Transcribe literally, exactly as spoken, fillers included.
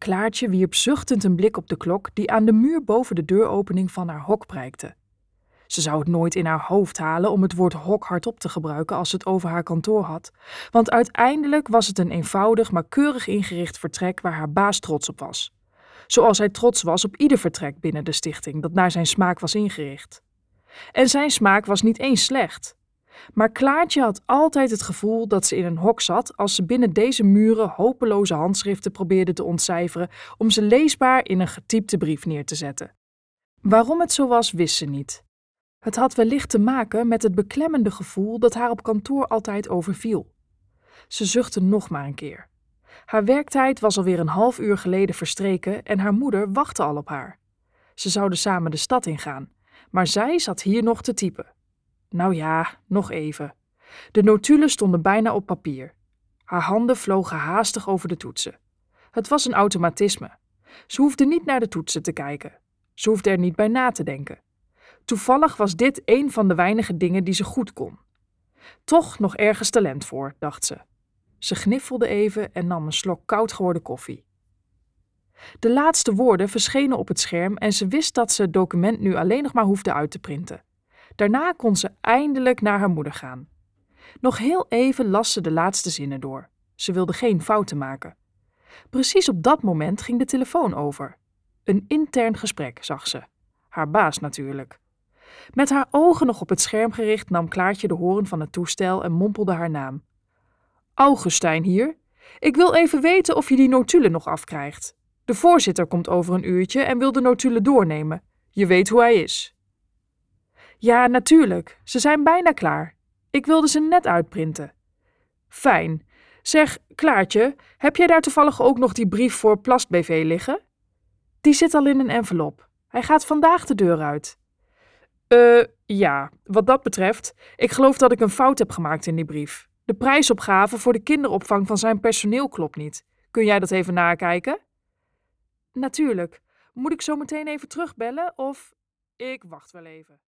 Klaartje wierp zuchtend een blik op de klok die aan de muur boven de deuropening van haar hok prijkte. Ze zou het nooit in haar hoofd halen om het woord hok hardop te gebruiken als ze het over haar kantoor had, want uiteindelijk was het een eenvoudig maar keurig ingericht vertrek waar haar baas trots op was. Zoals hij trots was op ieder vertrek binnen de stichting dat naar zijn smaak was ingericht. En zijn smaak was niet eens slecht. Maar Klaartje had altijd het gevoel dat ze in een hok zat als ze binnen deze muren hopeloze handschriften probeerde te ontcijferen om ze leesbaar in een getypte brief neer te zetten. Waarom het zo was, wist ze niet. Het had wellicht te maken met het beklemmende gevoel dat haar op kantoor altijd overviel. Ze zuchtte nog maar een keer. Haar werktijd was alweer een half uur geleden verstreken en haar moeder wachtte al op haar. Ze zouden samen de stad ingaan, maar zij zat hier nog te typen. Nou ja, nog even. De notulen stonden bijna op papier. Haar handen vlogen haastig over de toetsen. Het was een automatisme. Ze hoefde niet naar de toetsen te kijken. Ze hoefde er niet bij na te denken. Toevallig was dit een van de weinige dingen die ze goed kon. Toch nog ergens talent voor, dacht ze. Ze gniffelde even en nam een slok koud geworden koffie. De laatste woorden verschenen op het scherm en ze wist dat ze het document nu alleen nog maar hoefde uit te printen. Daarna kon ze eindelijk naar haar moeder gaan. Nog heel even las ze de laatste zinnen door. Ze wilde geen fouten maken. Precies op dat moment ging de telefoon over. Een intern gesprek, zag ze. Haar baas natuurlijk. Met haar ogen nog op het scherm gericht nam Klaartje de hoorn van het toestel en mompelde haar naam. Augustijn hier. Ik wil even weten of je die notulen nog afkrijgt. De voorzitter komt over een uurtje en wil de notulen doornemen. Je weet hoe hij is. Ja, natuurlijk. Ze zijn bijna klaar. Ik wilde ze net uitprinten. Fijn. Zeg, Klaartje, heb jij daar toevallig ook nog die brief voor Plast B V liggen? Die zit al in een envelop. Hij gaat vandaag de deur uit. Eh, uh, ja, wat dat betreft, ik geloof dat ik een fout heb gemaakt in die brief. De prijsopgave voor de kinderopvang van zijn personeel klopt niet. Kun jij dat even nakijken? Natuurlijk. Moet ik zo meteen even terugbellen of... Ik wacht wel even.